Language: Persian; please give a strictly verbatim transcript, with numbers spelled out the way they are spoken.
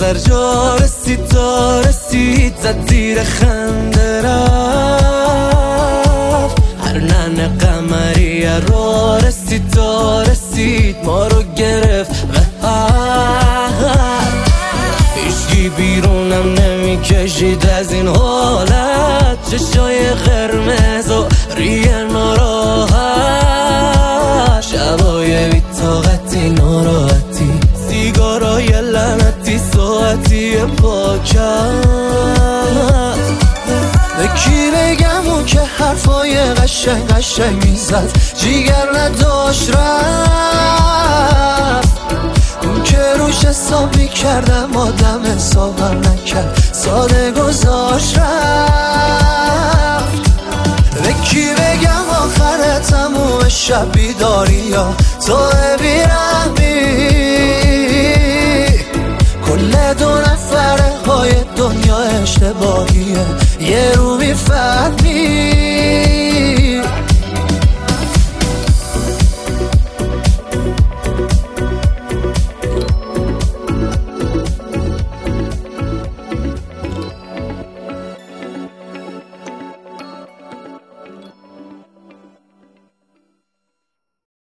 نظر جا رسید تا رسید زد زیر خنده رفت. هر ننه قمری را رسید تا رسید ما رو گرفت و هیچکی بیرونم نمیکشید از این حالت. چشای قرمز و ریه ناراحت، شبای بی‌طاقتی ناراحتی، سیگارای لعنتی ساعتی پاکت. به کی بگم اون که حرفای قشنگ قشنگ میزد جیگر نداشت رفت. اون که روش حساب میکردم آدم حسابم نکرد ساده گذاشت رفت. به کی بگم آخر تموم شب بیداری یا تو بیرحمی، کل دو نفره های دنیا اشتباهیه یه رو میفهمی.